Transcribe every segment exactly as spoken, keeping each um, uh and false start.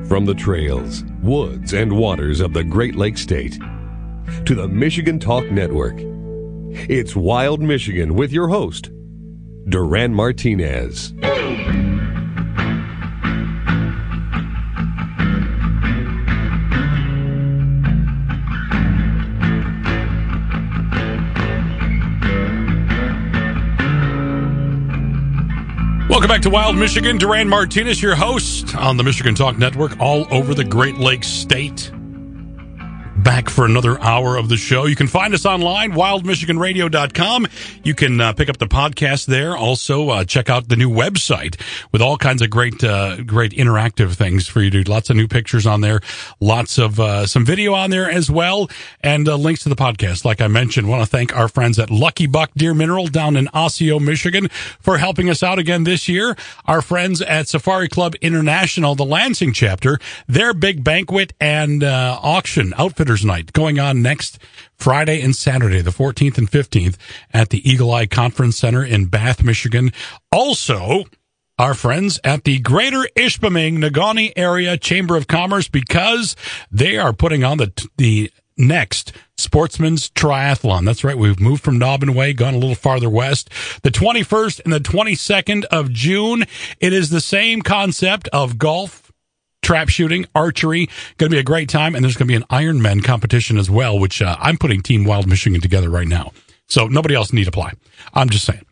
From the trails, woods, and waters of the Great Lakes State to the Michigan Talk Network, it's Wild Michigan with your host, Duran Martinez. Welcome back to Wild Michigan. Duran Martinez, your host on the Michigan Talk Network, all over the Great Lakes State. Back for another hour of the show. You can find us online, wild michigan radio dot com. You can uh, pick up the podcast there. Also, uh, check out the new website with all kinds of great, uh, great interactive things for you to do. Lots of new pictures on there. Lots of, uh, some video on there as well. And, uh, links to the podcast. Like I mentioned, want to thank our friends at Lucky Buck Deer Mineral down in Osseo, Michigan for helping us out again this year. Our friends at Safari Club International, the Lansing chapter, their big banquet and, uh, auction outfitters night going on next Friday and Saturday, the fourteenth and fifteenth at the Eagle Eye Conference Center in Bath, Michigan. Also, our friends at the Greater Ishpeming Negaunee Area Chamber of Commerce, because they are putting on the the next Sportsman's Triathlon. That's right. We've moved from Nobbin Way, gone a little farther west. The twenty-first and the twenty-second of June. It is the same concept of golf, trap shooting, archery. Going to be a great time, and there's going to be an Ironman competition as well, which uh, I'm putting Team Wild Michigan together right now. So nobody else need apply. I'm just saying.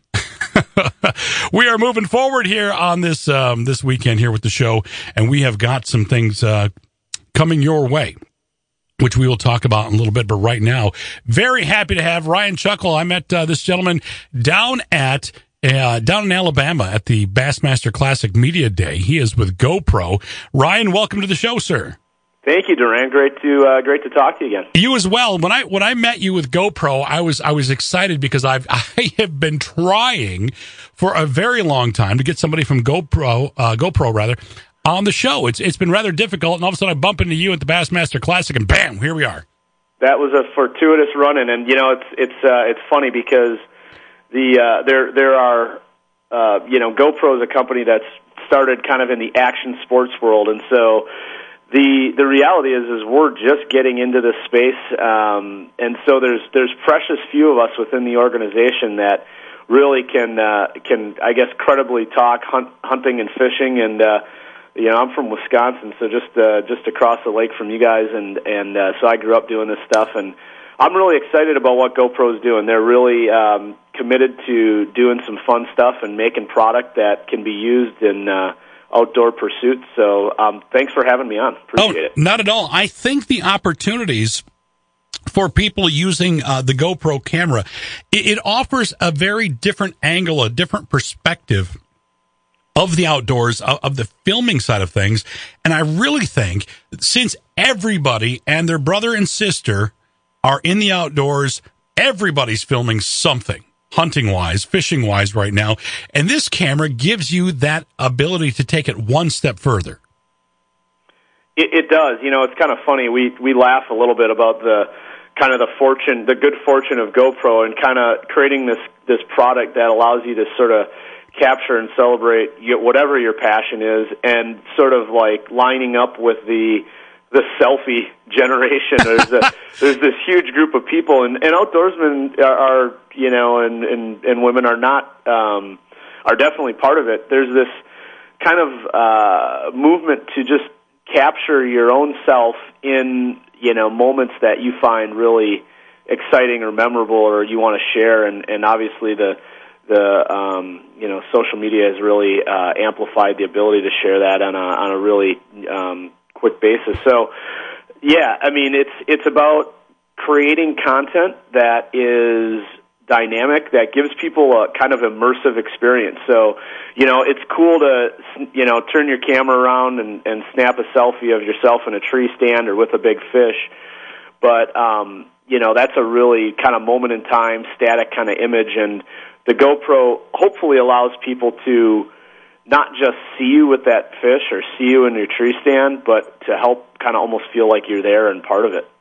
We are moving forward here on this um, this weekend here with the show, and we have got some things uh, coming your way, which we will talk about in a little bit. But right now, very happy to have Ryan Chuckle. I met uh, this gentleman down at Uh, down in Alabama at the Bassmaster Classic Media Day. He is with GoPro. Ryan, welcome to the show, sir. Thank you, Duran. Great to uh, great to talk to you again. You as well. When I when I met you with GoPro, I was I was excited because I've I have been trying for a very long time to get somebody from GoPro uh, GoPro rather on the show. It's it's been rather difficult, and all of a sudden I bump into you at the Bassmaster Classic, and bam, here we are. That was a fortuitous run-in, and you know it's it's uh, it's funny because The uh, there there are uh, you know GoPro is a company that's started kind of in the action sports world, and so the the reality is is we're just getting into this space, um, and so there's there's precious few of us within the organization that really can uh, can I guess credibly talk hunt, hunting and fishing, and uh, you know I'm from Wisconsin, so just uh, just across the lake from you guys, and and uh, so I grew up doing this stuff, and I'm really excited about what GoPro's doing. They're really um, committed to doing some fun stuff and making product that can be used in uh, outdoor pursuits. So um, thanks for having me on. Appreciate oh, it. Not at all. I think the opportunities for people using uh, the GoPro camera, it, it offers a very different angle, a different perspective of the outdoors, of, of the filming side of things. And I really think since everybody and their brother and sister are in the outdoors, everybody's filming something, hunting-wise, fishing-wise right now, and this camera gives you that ability to take it one step further. It, it does. You know, it's kind of funny. We we laugh a little bit about the kind of the fortune, the good fortune of GoPro, and kind of creating this this product that allows you to sort of capture and celebrate your, whatever your passion is, and sort of like lining up with the the selfie generation. There's a, there's this huge group of people, and, and outdoorsmen are, are you know, and, and, and women are not, um, are definitely part of it. There's this kind of uh, movement to just capture your own self in, you know, moments that you find really exciting or memorable or you want to share, and, and obviously the the um, you know social media has really uh, amplified the ability to share that on a on a really um, quick basis. So, yeah, I mean, it's it's about creating content that is dynamic, that gives people a kind of immersive experience. So, you know, it's cool to, you know, turn your camera around and, and snap a selfie of yourself in a tree stand or with a big fish. But, um, you know, that's a really kind of moment in time, static kind of image. And the GoPro hopefully allows people to not just see you with that fish or see you in your tree stand, but to help kind of almost feel like you're there and part of it.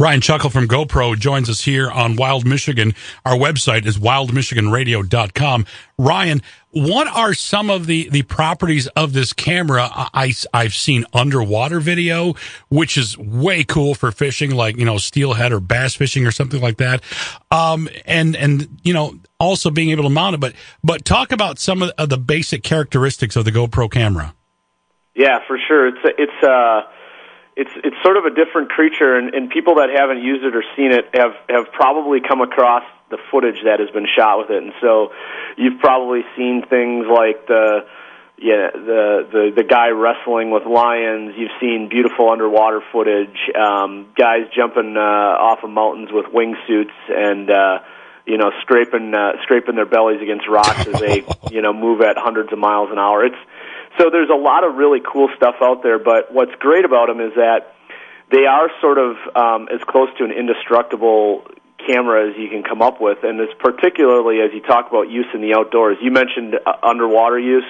Ryan Chuckle from GoPro joins us here on Wild Michigan. Our website is wild michigan radio dot com. Ryan, what are some of the, the properties of this camera? I, I've seen underwater video, which is way cool for fishing, like, you know, steelhead or bass fishing or something like that. Um, and, and, you know, also being able to mount it. But, but talk about some of the basic characteristics of the GoPro camera. Yeah, for sure. It's, it's, uh, It's it's sort of a different creature, and, and people that haven't used it or seen it have, have probably come across the footage that has been shot with it. And so you've probably seen things like the yeah the the, the guy wrestling with lions. You've seen beautiful underwater footage, um, guys jumping uh, off of mountains with wingsuits and uh, you know scraping uh, scraping their bellies against rocks as they you know move at hundreds of miles an hour. It's So there's a lot of really cool stuff out there, but what's great about them is that they are sort of um, as close to an indestructible camera as you can come up with, and it's particularly as you talk about use in the outdoors. You mentioned uh, underwater use.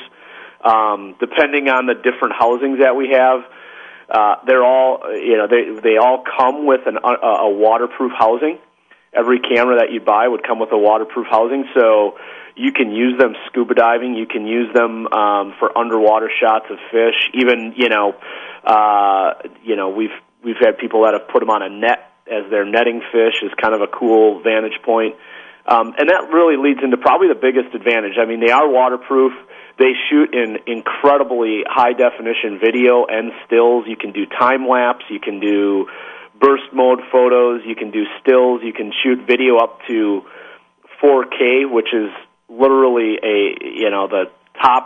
Um, depending on the different housings that we have, uh, they're all, you know, they they all come with an, a, a waterproof housing. Every camera that you buy would come with a waterproof housing, so you can use them scuba diving. You can use them um, for underwater shots of fish. Even you know, uh, you know, we've we've had people that have put them on a net as they're netting fish. Is kind of a cool vantage point, um, and that really leads into probably the biggest advantage. I mean, they are waterproof. They shoot in incredibly high definition video and stills. You can do time lapse. You can do burst mode photos. You can do stills. You can shoot video up to four K, which is literally a you know the top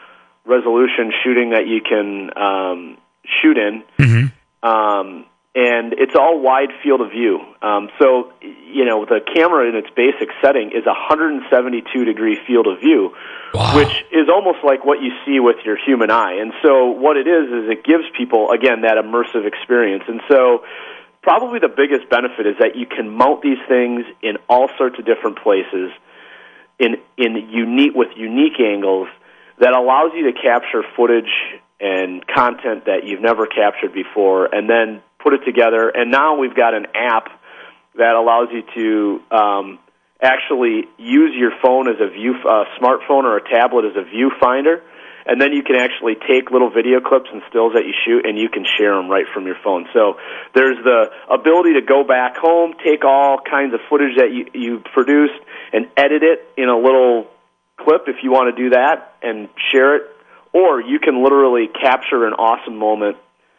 resolution shooting that you can um, shoot in, mm-hmm. um, and it's all wide field of view. Um, so you know the camera in its basic setting is a one hundred seventy-two degree field of view, wow. which is almost like what you see with your human eye. And so what it is is it gives people again that immersive experience. And so probably the biggest benefit is that you can mount these things in all sorts of different places. In, in unique with unique angles that allows you to capture footage and content that you've never captured before, and then put it together. And now we've got an app that allows you to um, actually use your phone as a view, uh, smartphone or a tablet as a viewfinder, and then you can actually take little video clips and stills that you shoot, and you can share them right from your phone. So there's the ability to go back home, take all kinds of footage that you, you produced, and edit it in a little clip if you want to do that and share it, or you can literally capture an awesome moment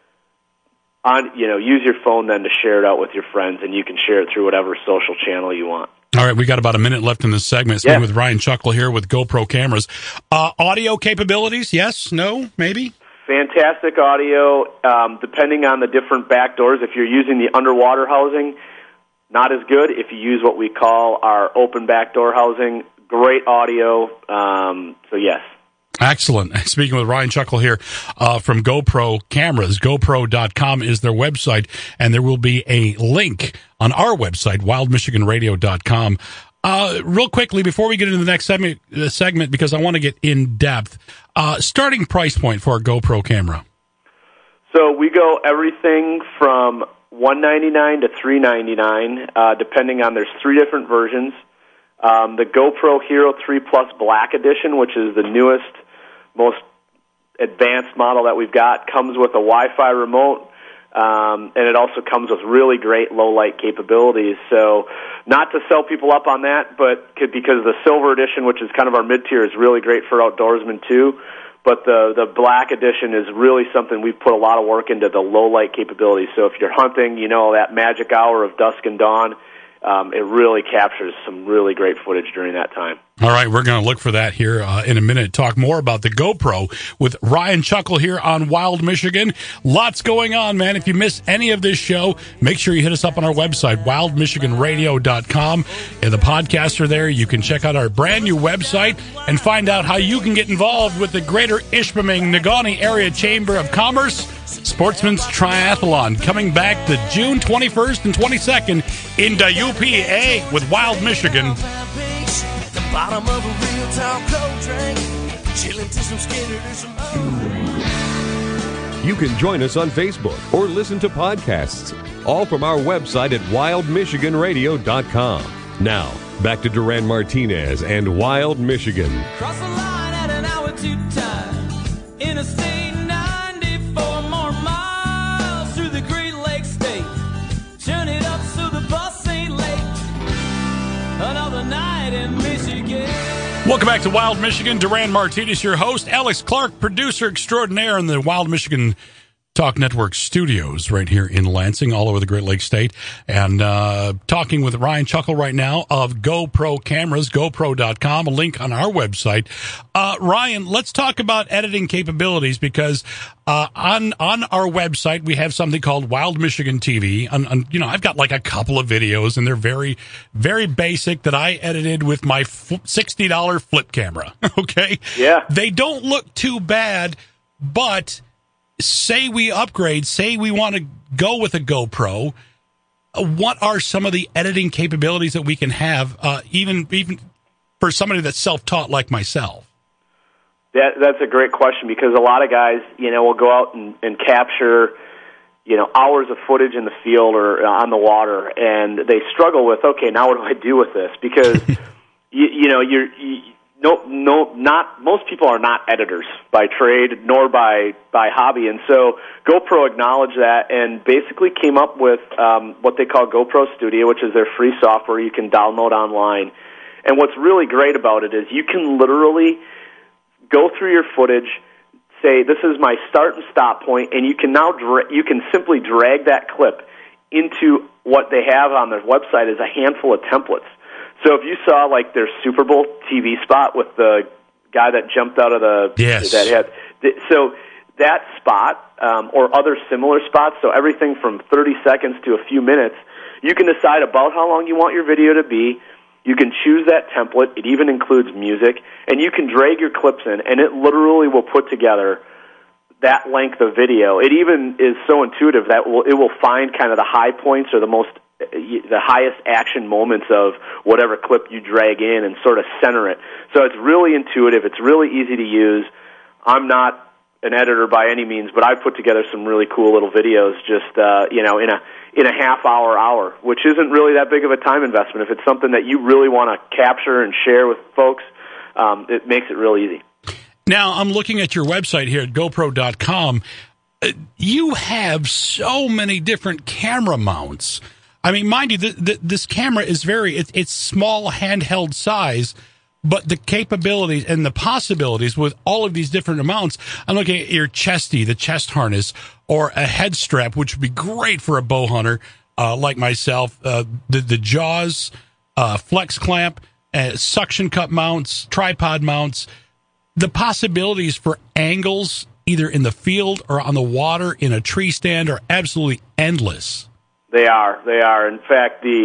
on, you know, use your phone then to share it out with your friends, and you can share it through whatever social channel you want. All right, we got about a minute left in this segment. Speaking yeah. with Ryan Chuckle here with GoPro cameras. Uh, audio capabilities, yes, no, maybe? Fantastic audio, um, depending on the different back doors. If you're using the underwater housing, not as good. If you use what we call our open backdoor housing, great audio. Um, so, yes. Excellent. Speaking with Ryan Chuckle here uh, from GoPro Cameras. GoPro dot com is their website, and there will be a link on our website, wild michigan radio dot com. Uh, real quickly, before we get into the next segment, uh, segment because I want to get in depth, uh, starting price point for a GoPro camera. So we go everything from one ninety-nine to three ninety-nine, uh, depending on, there's three different versions. Um, the GoPro Hero three Plus Black Edition, which is the newest, most advanced model that we've got, comes with a Wi-Fi remote, um, and it also comes with really great low-light capabilities. So not to sell people up on that, but could, because the Silver Edition, which is kind of our mid-tier, is really great for outdoorsmen too. But the the Black Edition is really something we've put a lot of work into, the low-light capabilities. So if you're hunting, you know, that magic hour of dusk and dawn, um, it really captures some really great footage during that time. All right, we're going to look for that here uh, in a minute. Talk more about the GoPro with Ryan Chuckle here on Wild Michigan. Lots going on, man. If you miss any of this show, make sure you hit us up on our website, wild michigan radio dot com. And the podcasts are there. You can check out our brand new website and find out how you can get involved with the Greater Ishpeming Negaunee Area Chamber of Commerce Sportsman's Triathlon, coming back to June twenty-first and twenty-second in the U P A with Wild Michigan. Bottom of a real tall cold drink, chilling to some Skinner or some You can join us on Facebook or listen to podcasts, all from our website at wild michigan radio dot com. Now, back to Duran Martinez and Wild Michigan. Cross the line at an hour too time. Interstate ninety-four, more miles through the Great Lakes State. Turn it up so the bus ain't late. Another night in Michigan. Welcome back to Wild Michigan. Duran Martinez, your host. Alex Clark, producer extraordinaire in the Wild Michigan Talk Network studios right here in Lansing, all over the Great Lakes State. And uh, talking with Ryan Chuckle right now of GoPro Cameras, GoPro dot com, a link on our website. Uh, Ryan, let's talk about editing capabilities, because uh, on on our website we have something called Wild Michigan T V. On, on, you know, I've got like a couple of videos, and they're very, very basic that I edited with my sixty dollars flip camera. Okay? Yeah. They don't look too bad, but say we upgrade, say we want to go with a GoPro, uh, what are some of the editing capabilities that we can have, uh, even even for somebody that's self-taught like myself? That, that's a great question, because a lot of guys, you know, will go out and, and capture, you know, hours of footage in the field or on the water, and they struggle with, okay, now what do I do with this? Because, you, you know, you're... You, No, no, not most people are not editors by trade nor by by hobby, and so GoPro acknowledged that and basically came up with um, what they call GoPro Studio, which is their free software you can download online. And what's really great about it is you can literally go through your footage, say this is my start and stop point, and you can now dra- you can simply drag that clip into what they have on their website is a handful of templates. So if you saw like their Super Bowl T V spot with the guy that jumped out of the yes. that had so that spot um, or other similar spots, so everything from thirty seconds to a few minutes, you can decide about how long you want your video to be. You can choose that template. It even includes music, and you can drag your clips in, and it literally will put together that length of video. It even is so intuitive that will, it will find kind of the high points or the most the highest action moments of whatever clip you drag in and sort of center it. So it's really intuitive. It's really easy to use. I'm not an editor by any means, but I've put together some really cool little videos just, uh, you know, in a in a half hour, hour, which isn't really that big of a time investment. If it's something that you really want to capture and share with folks, um, it makes it real easy. Now, I'm looking at your website here at GoPro dot com. You have so many different camera mounts. I mean, mind you, the, the, this camera is very, it, it's small handheld size, but the capabilities and the possibilities with all of these different amounts, I'm looking at your chesty, the chest harness, or a head strap, which would be great for a bow hunter uh, like myself, uh, the, the jaws, uh, flex clamp, uh, suction cup mounts, tripod mounts, the possibilities for angles, either in the field or on the water, in a tree stand, are absolutely endless. They are. They are. In fact, the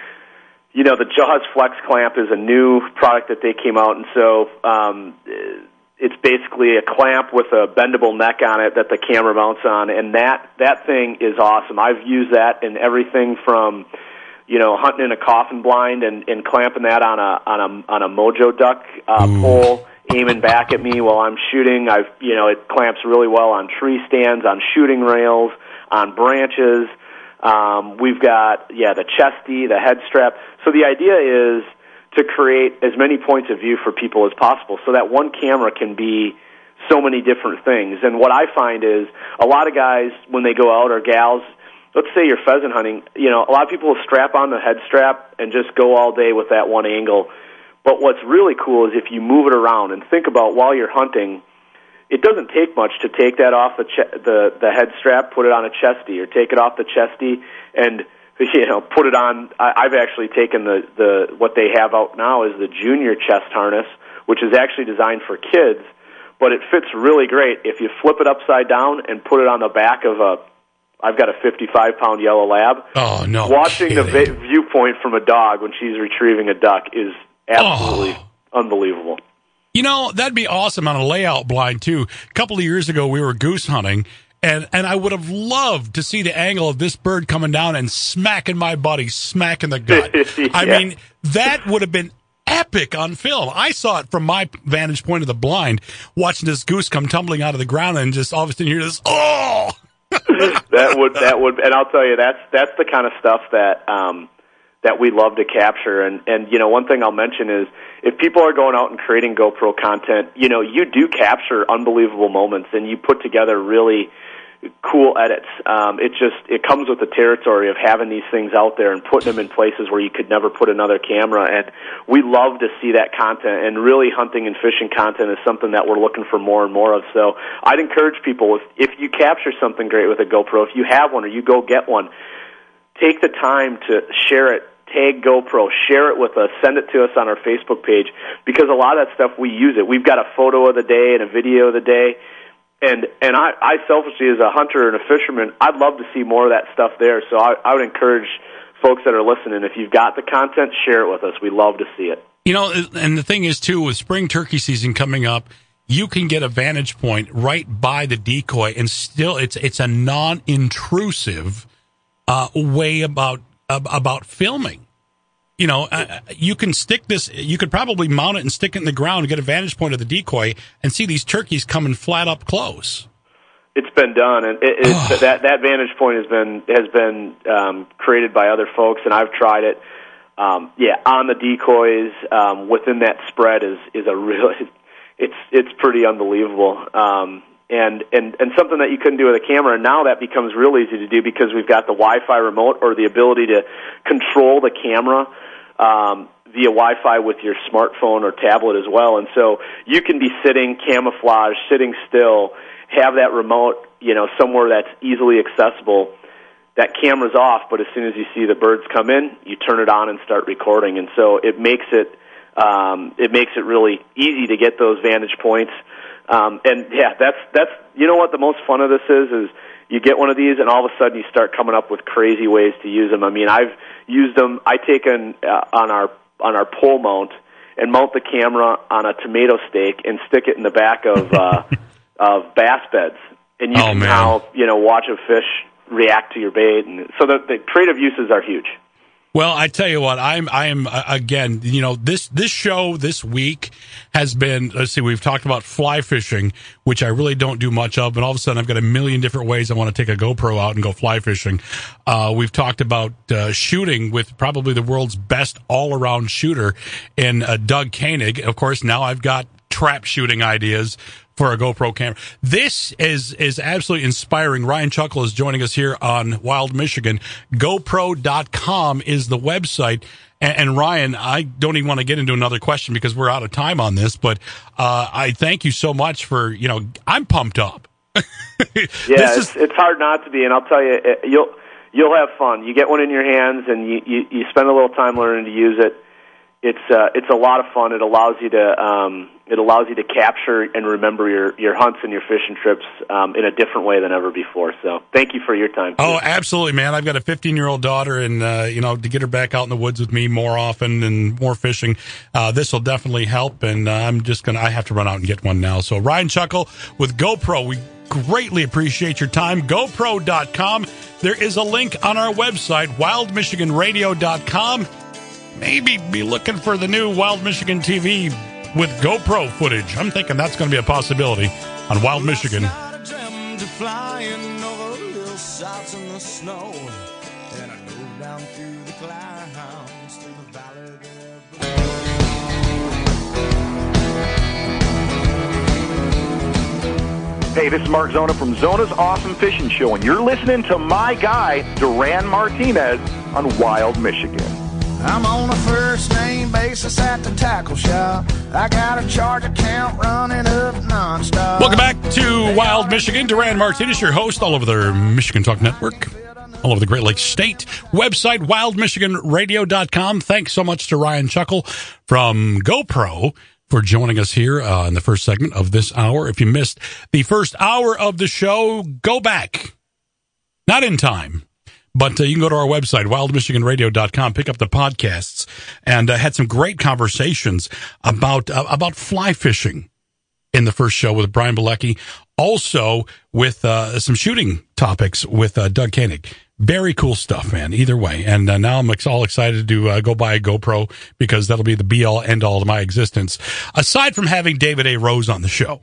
you know the Jaws Flex Clamp is a new product that they came out, and so um, it's basically a clamp with a bendable neck on it that the camera mounts on, and that that thing is awesome. I've used that in everything from you know hunting in a coffin blind and, and clamping that on a on a on a Mojo duck uh, pole, aiming back at me while I'm shooting. I've you know it clamps really well on tree stands, on shooting rails, on branches. Um, we've got, yeah, the chesty, the head strap. So the idea is to create as many points of view for people as possible so that one camera can be so many different things. And what I find is a lot of guys, when they go out, or gals, let's say you're pheasant hunting, you know, a lot of people will strap on the head strap and just go all day with that one angle. But what's really cool is if you move it around and think about while you're hunting, it doesn't take much to take that off the ch- the the head strap, put it on a chesty, or take it off the chesty and you know put it on. I, I've actually taken the the what they have out now is the junior chest harness, which is actually designed for kids, but it fits really great if you flip it upside down and put it on the back of a. I've got a fifty-five pound yellow lab. Oh no! Watching kidding. the va- viewpoint from a dog when she's retrieving a duck is absolutely oh. unbelievable. You know, that'd be awesome on a layout blind, too. A couple of years ago, we were goose hunting, and, and I would have loved to see the angle of this bird coming down and smacking my buddy, smacking the gut. yeah. I mean, that would have been epic on film. I saw it from my vantage point of the blind, watching this goose come tumbling out of the ground and just all of a sudden hear this, oh! that would, that would, and I'll tell you, that's, that's the kind of stuff that, um, that we love to capture. And, and, you know, one thing I'll mention is if people are going out and creating GoPro content, you know, you do capture unbelievable moments and you put together really cool edits. Um, it just, it comes with the territory of having these things out there and putting them in places where you could never put another camera. And we love to see that content, and really hunting and fishing content is something that we're looking for more and more of. So I'd encourage people, if, if you capture something great with a GoPro, if you have one or you go get one, take the time to share it, tag GoPro, share it with us, send it to us on our Facebook page, because a lot of that stuff we use it. We've got a photo of the day and a video of the day. And and I, I selfishly, as a hunter and a fisherman, I'd love to see more of that stuff there. So I, I would encourage folks that are listening, if you've got the content, share it with us. We love to see it. You know, and the thing is, too, with spring turkey season coming up, you can get a vantage point right by the decoy, and still it's it's a non-intrusive uh, way about uh, about filming. You know, uh, you can stick this, you could probably mount it and stick it in the ground and get a vantage point of the decoy and see these turkeys coming flat up close. It's been done, and it, it's, oh. that that vantage point has been has been um, created by other folks, and I've tried it. Um, yeah, on the decoys, um, within that spread is is a real, it's it's pretty unbelievable, um, and and and something that you couldn't do with a camera. And now that becomes real easy to do because we've got the Wi-Fi remote, or the ability to control the camera Um, via Wi-Fi with your smartphone or tablet as well. And so you can be sitting camouflage, sitting still, have that remote, you know, somewhere that's easily accessible. That camera's off, but as soon as you see the birds come in, you turn it on and start recording. And so it makes it, um, it makes it really easy to get those vantage points. Um, and yeah, that's, that's, you know what the most fun of this is, is you get one of these and all of a sudden you start coming up with crazy ways to use them. I mean, I've used them, I take an, uh, on our, on our pole mount and mount the camera on a tomato stake and stick it in the back of, uh, of bass beds. And you oh, can man. now, you know, watch a fish react to your bait. And so the, the creative uses are huge. Well, I tell you what, I'm, I'm, uh, again, you know, this, this show this week has been, let's see, we've talked about fly fishing, which I really don't do much of, but all of a sudden I've got a million different ways I want to take a GoPro out and go fly fishing. Uh, we've talked about, uh, shooting with probably the world's best all-around shooter in, uh, Doug Koenig. Of course, now I've got trap shooting ideas for a GoPro camera. This is is absolutely inspiring. Ryan Chuckle is joining us here on Wild Michigan. GoPro dot com is the website. And, and Ryan, I don't even want to get into another question because we're out of time on this, but uh, I thank you so much for, you know, I'm pumped up. yeah, this it's, is, it's hard not to be, and I'll tell you, it, you'll you'll have fun. You get one in your hands, and you, you, you spend a little time learning to use it. It's uh, it's a lot of fun. It allows you to um, it allows you to capture and remember your, your hunts and your fishing trips um, in a different way than ever before. So thank you for your time. Too. Oh, absolutely, man! I've got a fifteen-year-old daughter, and uh, you know, to get her back out in the woods with me more often and more fishing, uh, this will definitely help. And uh, I'm just gonna I have to run out and get one now. So Ryan Chuckle with GoPro, we greatly appreciate your time. GoPro dot com. There is a link on our website, Wild Michigan Radio dot com. Maybe be looking for the new Wild Michigan T V with GoPro footage. I'm thinking that's going to be a possibility on Wild Michigan. Hey, this is Mark Zona from Zona's Awesome Fishing Show, and you're listening to my guy, Duran Martinez, on Wild Michigan. I'm on a first name basis at the tackle shop. I got a charge account running up nonstop. Welcome back to Wild Michigan. Duran Martinez, your host, all over the Michigan Talk Network, all over the Great Lakes State. Website, Wild Michigan Radio dot com. Thanks so much to Ryan Chuckle from GoPro for joining us here uh, in the first segment of this hour. If you missed the first hour of the show, go back. Not in time. But uh, you can go to our website, Wild Michigan Radio dot com, pick up the podcasts, and uh, had some great conversations about uh, about fly fishing in the first show with Brian Bilecki. Also with uh, some shooting topics with uh, Doug Koenig. Very cool stuff, man. Either way. And uh, now I'm ex- all excited to uh, go buy a GoPro because that'll be the be-all, end-all of my existence, aside from having David A. Rose on the show.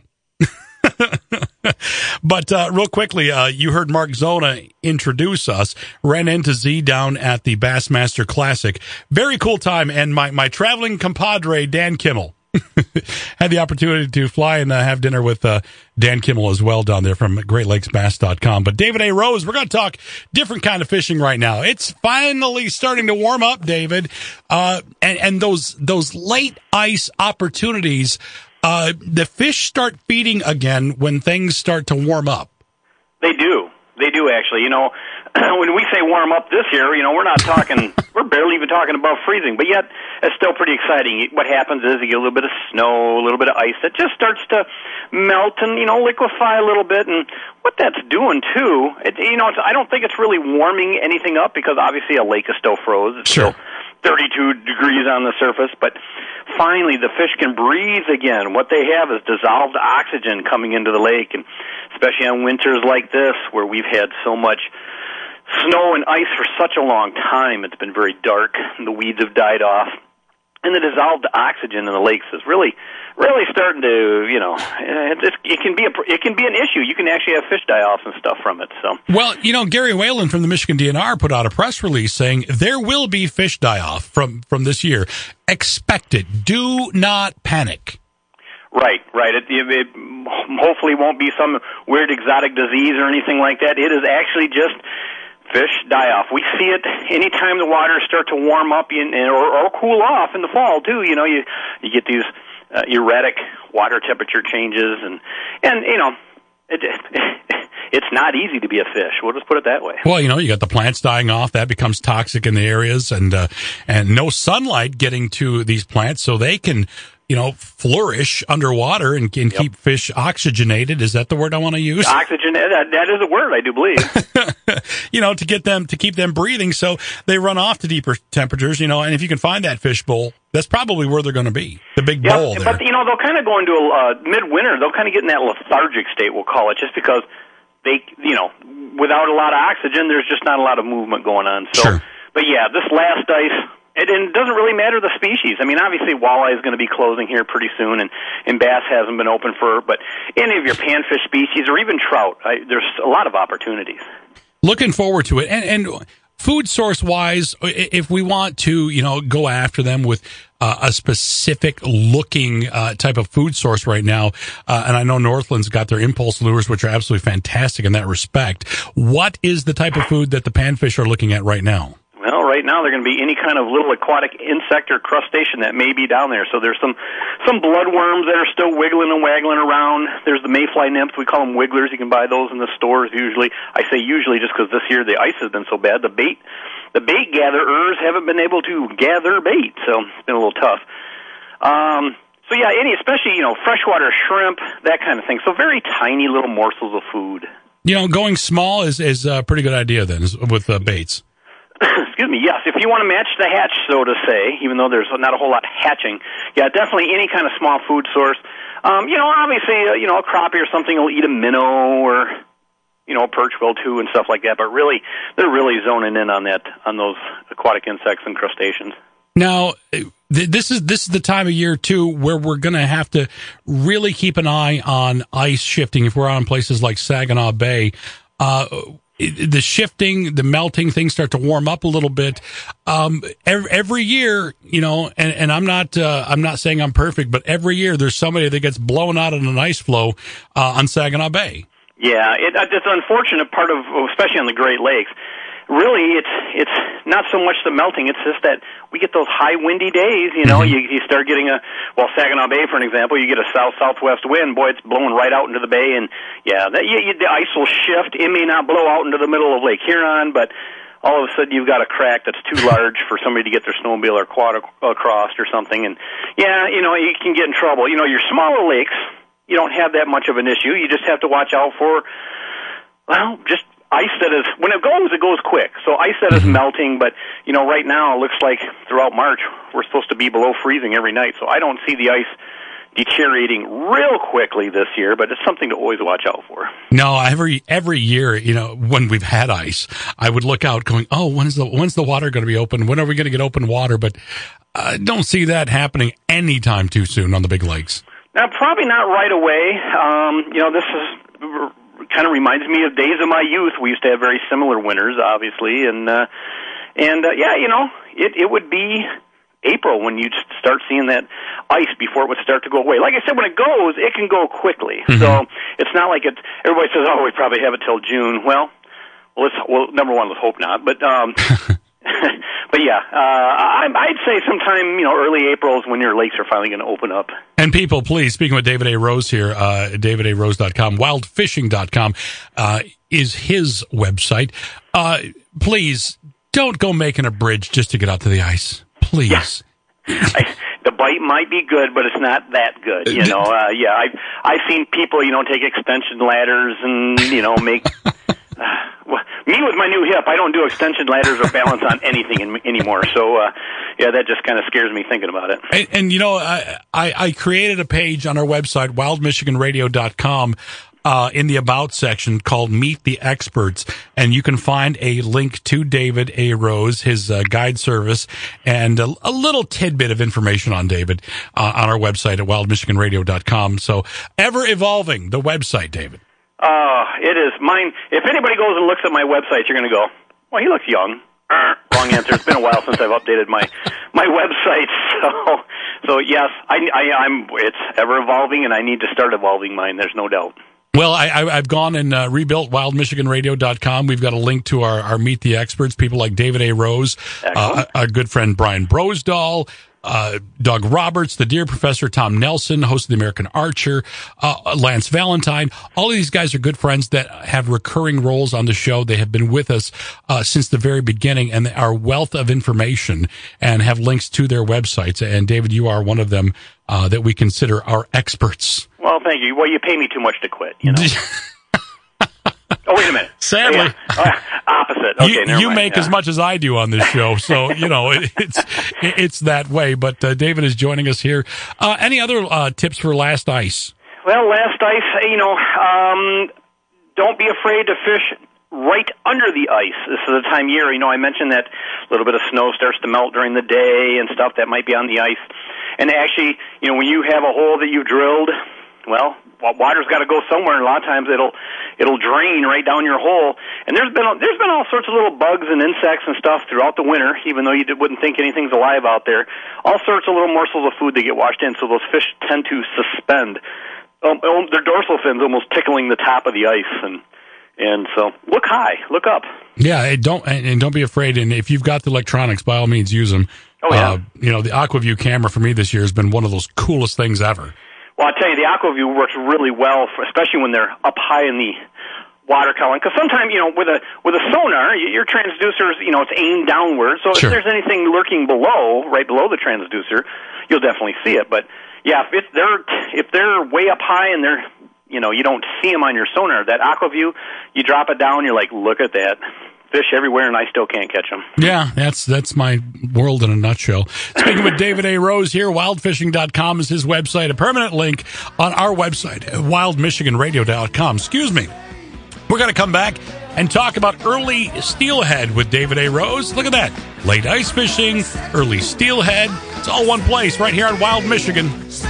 But uh, real quickly, uh, you heard Mark Zona introduce us, ran into Z down at the Bassmaster Classic. Very cool time. And my, my traveling compadre, Dan Kimmel, had the opportunity to fly and uh, have dinner with uh, Dan Kimmel as well down there from Great Lakes Bass dot com. But David A. Rose, we're going to talk different kind of fishing right now. It's finally starting to warm up, David. Uh, and, and those those late ice opportunities, uh, the fish start feeding again when things start to warm up. They do. They do, actually. You know, when we say warm up this year, you know, we're not talking, we're barely even talking above freezing, but yet it's still pretty exciting. What happens is you get a little bit of snow, a little bit of ice that just starts to melt and, you know, liquefy a little bit. And what that's doing, too, it, you know, it's, I don't think it's really warming anything up because obviously a lake is still froze. It's Sure. still thirty-two degrees on the surface, but finally the fish can breathe again. What they have is dissolved oxygen coming into the lake, and especially on winters like this where we've had so much snow and ice for such a long time. It's been very dark, and the weeds have died off. And the dissolved oxygen in the lakes is really, really starting to, you know, it, it, it can be a, it can be an issue. You can actually have fish die-offs and stuff from it. So, Well, you know, Gary Whalen from the Michigan D N R put out a press release saying there will be fish die-off from, from this year. Expect it. Do not panic. Right, right. It, it, it hopefully won't be some weird exotic disease or anything like that. It is actually just fish die off. We see it anytime the waters start to warm up in, or, or cool off in the fall too. You know, you you get these uh, erratic water temperature changes, and and you know, it, it, it's not easy to be a fish. We'll just put it that way. Well, you know, you got the plants dying off. That becomes toxic in the areas, and uh, and no sunlight getting to these plants, so they can, you know, flourish underwater and, and Yep. keep fish oxygenated. Is that the word I want to use? Oxygen, that, that is a word, I do believe. You know, to get them, to keep them breathing, so they run off to deeper temperatures, you know, and if you can find that fish bowl, that's probably where they're going to be, the big Yeah, bowl there. but you know, they'll kind of go into a uh, midwinter. They'll kind of get in that lethargic state, we'll call it, just because they, you know, without a lot of oxygen, there's just not a lot of movement going on. So, Sure. But yeah, this last ice, it, and it doesn't really matter the species. I mean, obviously, walleye is going to be closing here pretty soon, and, and bass hasn't been open for, but any of your panfish species or even trout, I, there's a lot of opportunities. Looking forward to it. And, and food source wise, if we want to, you know, go after them with uh, a specific looking uh, type of food source right now, uh, and I know Northland's got their impulse lures, which are absolutely fantastic in that respect. What is the type of food that the panfish are looking at right now? Well, right now they're going to be any kind of little aquatic insect or crustacean that may be down there. So there's some some bloodworms that are still wiggling and waggling around. There's the mayfly nymphs. We call them wigglers. You can buy those in the stores usually. I say usually just because this year the ice has been so bad. The bait the bait gatherers haven't been able to gather bait, so it's been a little tough. Um, so yeah, any especially you know freshwater shrimp, that kind of thing. So very tiny little morsels of food. You know, going small is is a pretty good idea then with uh, baits. Excuse me, yes. If you want to match the hatch, so to say, even though there's not a whole lot hatching, yeah, definitely any kind of small food source. Um, you know, obviously, uh, you know, a crappie or something will eat a minnow or, you know, a perch will too and stuff like that. But really, they're really zoning in on that, on those aquatic insects and crustaceans. Now, th- this is this is the time of year too where we're going to have to really keep an eye on ice shifting. If we're on places like Saginaw Bay, uh, it, the shifting, the melting, things start to warm up a little bit. Um, every, every year, you know, and, and I'm not uh, I'm not saying I'm perfect, but every year there's somebody that gets blown out in an ice flow uh, on Saginaw Bay. Yeah, it, it's an unfortunate part of, especially on the Great Lakes. Really, it's it's not so much the melting; it's just that we get those high windy days. You know, mm-hmm. you you start getting a well, Saginaw Bay, for an example, you get a south southwest wind. Boy, it's blowing right out into the bay, and yeah, that, you, you, the ice will shift. It may not blow out into the middle of Lake Huron, but all of a sudden you've got a crack that's too large for somebody to get their snowmobile or quad across or something. And yeah, you know, you can get in trouble. You know, your smaller lakes, you don't have that much of an issue. You just have to watch out for, well, just ice that is, when it goes, it goes quick. So ice that is melting, but, you know, right now it looks like throughout March we're supposed to be below freezing every night. So I don't see the ice deteriorating real quickly this year, but it's something to always watch out for. No, every every year, you know, when we've had ice, I would look out going, oh, when's the when's the water going to be open? When are we going to get open water? But I don't see that happening anytime too soon on the big lakes. Now, probably not right away. Um, you know, this is kind of reminds me of days of my youth. We used to have very similar winters, obviously, and uh, and uh, yeah, you know, it it would be April when you'd start seeing that ice before it would start to go away. Like I said, when it goes, it can go quickly. Mm-hmm. So it's not like it. Everybody says, "Oh, we probably have it till June." Well, well, let's well, number one, let's hope not. But um, but yeah, uh, I, I'd say sometime, you know, early April is when your lakes are finally going to open up. And people, please, speaking with David A. Rose here, uh, david a rose dot com, wild fishing dot com uh, is his website. Uh, please don't go making a bridge just to get out to the ice. Please. Yeah. I, the bite might be good, but it's not that good, you know. Uh, yeah, I've I've seen people, you know, take extension ladders and, you know, make. uh, well, me with my new hip, I don't do extension ladders or balance on anything in, anymore. So, uh, yeah, that just kind of scares me thinking about it. And, and you know, I, I I created a page on our website, wild michigan radio dot com. Uh, in the About section called Meet the Experts, and you can find a link to David A. Rose, his uh, guide service, and a, a little tidbit of information on David uh, on our website at wild michigan radio dot com. So, ever evolving, the website, David. Uh, it is mine. If anybody goes and looks at my website, you're going to go, well, he looks young. Uh, wrong answer. It's been a while since I've updated my, my website. So, so yes, I, I, I'm, it's ever evolving, and I need to start evolving mine. There's no doubt. Well, I, I, I've gone and uh, rebuilt wild michigan radio dot com. We've got a link to our, our Meet the Experts, people like David A. Rose, uh, our good friend Brian Brosdahl, uh, Doug Roberts, the Deer Professor, Tom Nelson, host of the American Archer, uh, Lance Valentine. All of these guys are good friends that have recurring roles on the show. They have been with us uh, since the very beginning, and they are a wealth of information and have links to their websites. And, David, you are one of them uh, that we consider our experts. Well, thank you. Well, you pay me too much to quit, you know. Oh, wait a minute. Sadly. Yeah. Uh, opposite. Okay, you never you mind. make yeah. as much as I do on this show, so, you know, it, it's it's that way. But uh, David is joining us here. Uh, any other uh, tips for last ice? Well, last ice, you know, um, don't be afraid to fish right under the ice. This is the time of year. You know, I mentioned that a little bit of snow starts to melt during the day and stuff that might be on the ice. And actually, you know, when you have a hole that you've drilled, well, water's got to go somewhere, and a lot of times it'll it'll drain right down your hole. And there's been there's been all sorts of little bugs and insects and stuff throughout the winter, even though you wouldn't think anything's alive out there. All sorts of little morsels of food that get washed in, so those fish tend to suspend. Um, their dorsal fins almost tickling the top of the ice, and and so look high, look up. Yeah, don't and don't be afraid. And if you've got the electronics, by all means, use them. Oh yeah. Uh, you know, the AquaView camera for me this year has been one of those coolest things ever. Well, I tell you, the AquaView works really well, for, especially when they're up high in the water column. Because sometimes, you know, with a with a sonar, your transducers, you know, it's aimed downward. So Sure. if there's anything lurking below, right below the transducer, you'll definitely see it. But yeah, if it's, they're if they're way up high and they're, you know, you don't see them on your sonar, that AquaView, you drop it down, you're like, look at that. Fish everywhere, and I still can't catch them. Yeah, that's that's my world in a nutshell. Speaking with David A. Rose here, wild fishing dot com is his website. A permanent link on our website, wild michigan radio dot com. Excuse me. We're going to come back and talk about early steelhead with David A. Rose. Look at that. Late ice fishing, early steelhead. It's all one place right here on Wild Michigan.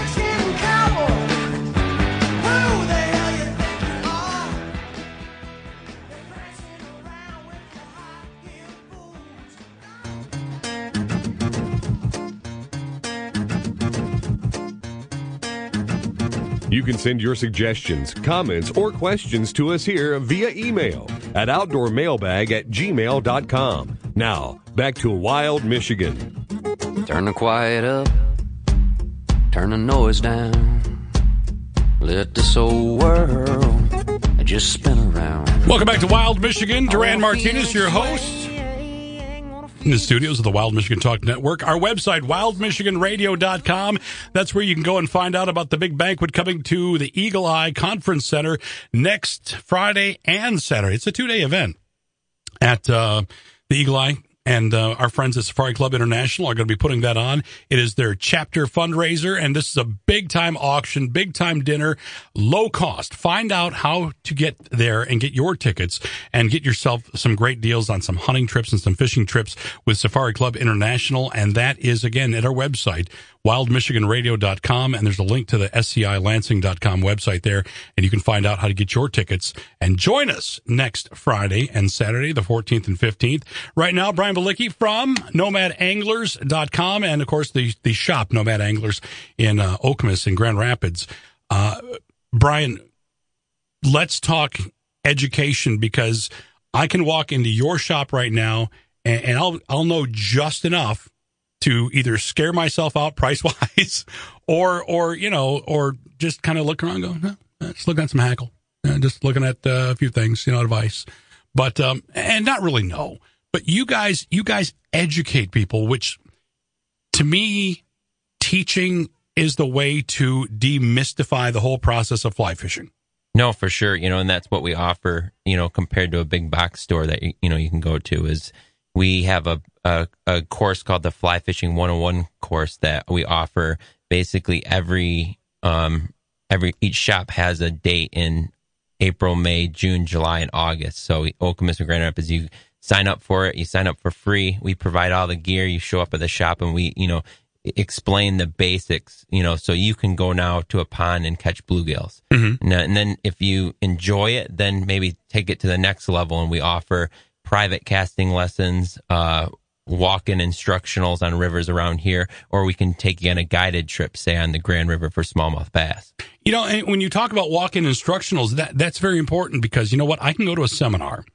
You can send your suggestions, comments, or questions to us here via email at outdoor mailbag at gmail dot com. Now, back to Wild Michigan. Turn the quiet up, turn the noise down, let this old world just spin around. Welcome back to Wild Michigan. Duran Martinez, your host. In the studios of the Wild Michigan Talk Network. Our website, wild michigan radio dot com. That's where you can go and find out about the big banquet coming to the Eagle Eye Conference Center next Friday and Saturday. It's a two-day event at uh, the Eagle Eye And uh, our friends at Safari Club International are going to be putting that on. It is their chapter fundraiser, and this is a big-time auction, big-time dinner, low cost. Find out how to get there and get your tickets and get yourself some great deals on some hunting trips and some fishing trips with Safari Club International. And that is, again, at our website, wild michigan radio dot com, and there's a link to the S C I lansing dot com website there, and you can find out how to get your tickets and join us next Friday and Saturday, the fourteenth and fifteenth. Right now, Brian Balicki from nomad anglers dot com, and of course the the shop Nomad Anglers in uh, Okemos in Grand Rapids. Uh, Brian, let's talk education, because I can walk into your shop right now and, and I'll I'll know just enough to either scare myself out price wise, or or you know, or just kind of look around, and go, no, just looking at some hackle, uh, just looking at uh, a few things, you know, advice, but um, and not really know. But you guys, you guys educate people, which to me, teaching is the way to demystify the whole process of fly fishing. No, for sure, you know, and that's what we offer. You know, compared to a big box store that you know you can go to, is we have a A, a course called the Fly Fishing one oh one course that we offer. Basically, every um, every each shop has a date in April, May, June, July, and August. So Okemos and Grand Rapids, you sign up for it. You sign up for free. We provide all the gear. You show up at the shop, and we, you know, explain the basics. You know, so you can go now to a pond and catch bluegills. Mm-hmm. And, and then if you enjoy it, then maybe take it to the next level. And we offer private casting lessons, uh, walk-in instructionals on rivers around here, or we can take you on a guided trip, say on the Grand River for smallmouth bass. You know, and when you talk about walk-in instructionals, that that's very important, because you know what? I can go to a seminar.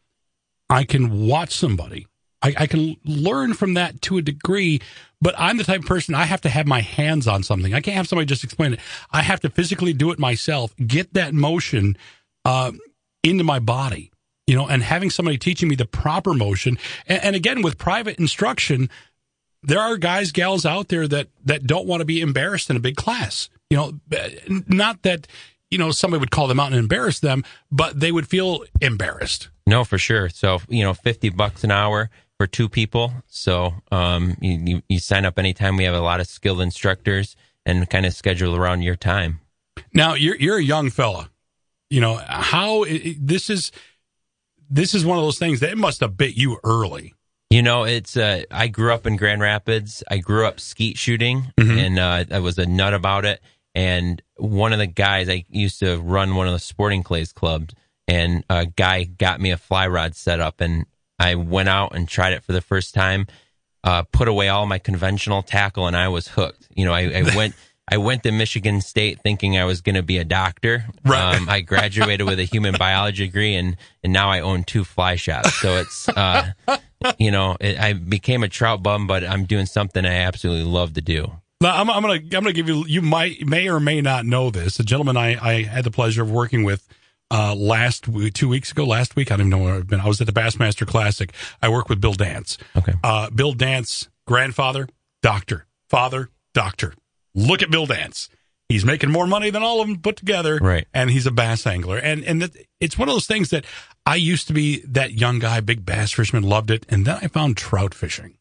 I can watch somebody. I, I can learn from that to a degree, but I'm the type of person, I have to have my hands on something. I can't have somebody just explain it. I have to physically do it myself, get that motion uh, into my body. You know, and having somebody teaching me the proper motion. And, and again, with private instruction, there are guys, gals out there that, that don't want to be embarrassed in a big class. You know, not that, you know, somebody would call them out and embarrass them, but they would feel embarrassed. No, for sure. So, you know, fifty bucks an hour for two people. So um, you, you, you sign up anytime. We have a lot of skilled instructors and kind of schedule around your time. Now, you're, you're a young fella. You know, how it, this is... This is one of those things that it must have bit you early. You know, it's, uh, I grew up in Grand Rapids. I grew up skeet shooting, mm-hmm. and uh, I was a nut about it. And one of the guys, I used to run one of the sporting clays clubs, and a guy got me a fly rod set up, and I went out and tried it for the first time, uh, put away all my conventional tackle, and I was hooked. You know, I, I went... I went to Michigan State thinking I was going to be a doctor. Right. Um, I graduated with a human biology degree, and, and now I own two fly shops. So it's, uh, you know, it, I became a trout bum, but I'm doing something I absolutely love to do. Now, I'm, I'm going to I'm gonna give you, you might may or may not know this. A gentleman I, I had the pleasure of working with uh, last two weeks ago, last week, I don't even know where I've been. I was at the Bassmaster Classic. I work with Bill Dance. Okay. Uh, Bill Dance, grandfather, doctor, father, doctor. Look at Bill Dance. He's making more money than all of them put together. Right. And he's a bass angler. And and that, it's one of those things that I used to be that young guy, big bass fisherman, loved it. And then I found trout fishing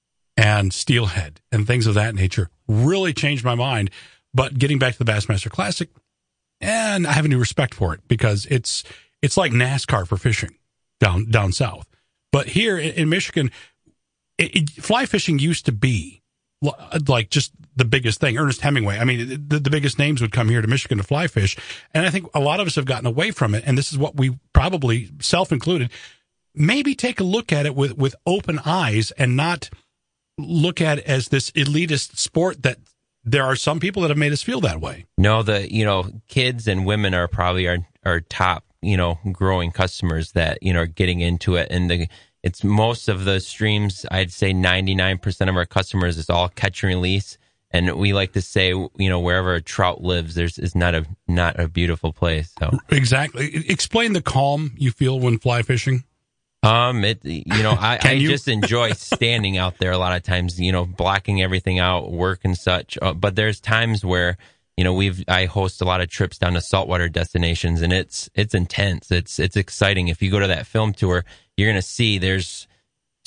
and steelhead and things of that nature. Really changed my mind. But getting back to the Bassmaster Classic, and I have a new respect for it, because it's it's like NASCAR for fishing down down south. But here in, in Michigan, it, it, fly fishing used to be like just the biggest thing. Ernest Hemingway. I mean, the, the biggest names would come here to Michigan to fly fish. And I think a lot of us have gotten away from it. And this is what we probably, self-included, maybe take a look at it with, with open eyes and not look at it as this elitist sport that there are some people that have made us feel that way. No, the, you know, kids and women are probably our, our top, you know, growing customers that, you know, are getting into it. And the, it's most of the streams, I'd say ninety-nine percent of our customers is all catch and release. And we like to say, you know, wherever a trout lives, there's is not a not a beautiful place. So exactly. Explain the calm you feel when fly fishing. Um, it you know, I, I you? just enjoy standing out there a lot of times, you know, blocking everything out, work and such. Uh, but there's times where, you know, we've I host a lot of trips down to saltwater destinations, and it's it's intense. It's it's exciting. If you go to that film tour, you're gonna see there's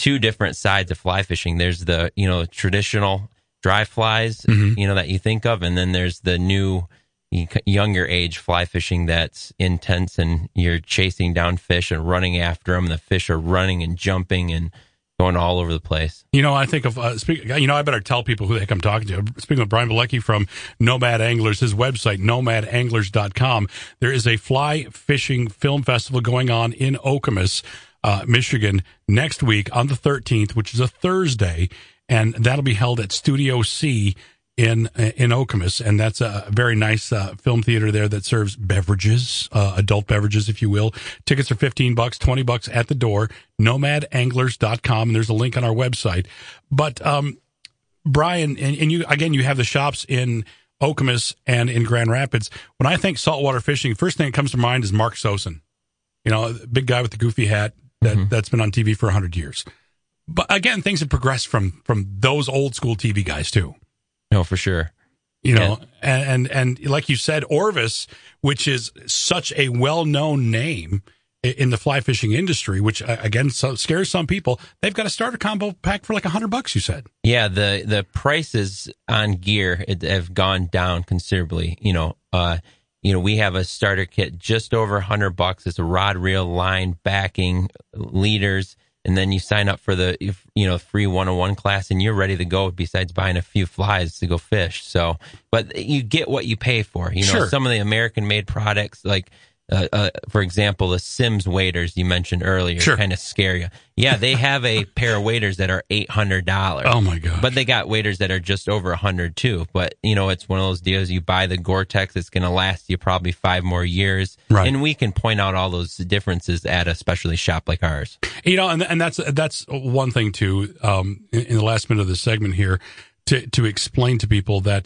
two different sides of fly fishing. There's the, you know, traditional dry flies, Mhm. you know, that you think of, and then there's the new younger age fly fishing that's intense, and you're chasing down fish and running after them. The fish are running and jumping and going all over the place. You know, I think of, uh, speak, you know, I better tell people who the heck I'm talking to. Speaking with Brian Bilecki from Nomad Anglers, his website, nomad anglers dot com. There is a fly fishing film festival going on in Okemos, uh, Michigan, next week on the thirteenth, which is a Thursday, and that'll be held at Studio C in in Okemos, and that's a very nice uh, film theater there that serves beverages, uh, adult beverages, if you will. Tickets are fifteen bucks, twenty bucks at the door. nomad anglers dot com, and there's a link on our website. But um, Brian, and, and you again, you have the shops in Okemos and in Grand Rapids. When I think saltwater fishing, first thing that comes to mind is Mark Sosin. You know, the big guy with the goofy hat that mm-hmm. that's been on T V for a hundred years. But again, things have progressed from from those old school T V guys too. No, for sure. You know, yeah. and, and and like you said, Orvis, which is such a well-known name in the fly fishing industry, which again so scares some people. They've got a starter combo pack for like a hundred bucks. You said, yeah. The the prices on gear have gone down considerably. You know, uh, you know, we have a starter kit just over a hundred bucks. It's a rod, reel, line, backing, leaders. And then you sign up for the, you know, free one oh one class, and you're ready to go besides buying a few flies to go fish. So, but you get what you pay for. You know, sure. Some of the American-made products, like, uh, uh, for example, the Sims waders you mentioned earlier, sure. kind of scare you. Yeah, they have a pair of waders that are eight hundred dollars. Oh, my God. But they got waders that are just over one hundred dollars, too. But, you know, it's one of those deals. You buy the Gore-Tex, it's going to last you probably five more years. Right. And we can point out all those differences at a specialty shop like ours. You know, and and that's that's one thing, too, um, in, in the last minute of this segment here, to, to explain to people that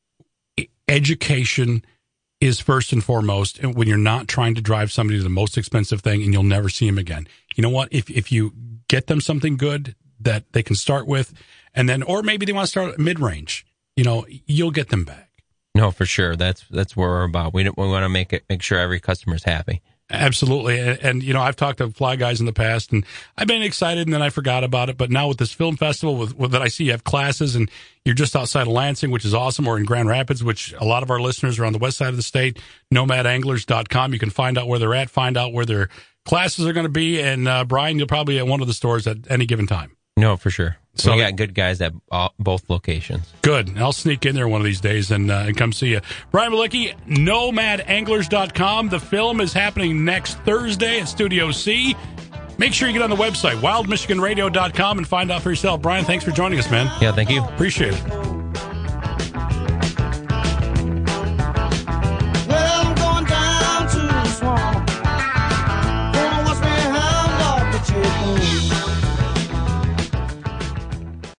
education is first and foremost, and when you're not trying to drive somebody to the most expensive thing and you'll never see them again. You know what? If if you get them something good that they can start with, and then, or maybe they want to start at mid-range, you know, you'll get them back. No, for sure. That's that's what we're about. We we want to make it make sure every customer's happy. Absolutely. And, and, you know, I've talked to fly guys in the past, and I've been excited, and then I forgot about it. But now with this film festival with, with that I see you have classes, and you're just outside of Lansing, which is awesome, or in Grand Rapids, which a lot of our listeners are on the west side of the state, nomad anglers dot com. You can find out where they're at, find out where their classes are going to be. And, uh, Brian, you'll probably be at one of the stores at any given time. No, for sure. So we got good guys at all, both locations. Good. I'll sneak in there one of these days and, uh, and come see you. Brian Bilecki, nomad anglers dot com. The film is happening next Thursday at Studio C. Make sure you get on the website, wild michigan radio dot com, and find out for yourself. Brian, thanks for joining us, man. Yeah, thank you. Appreciate it.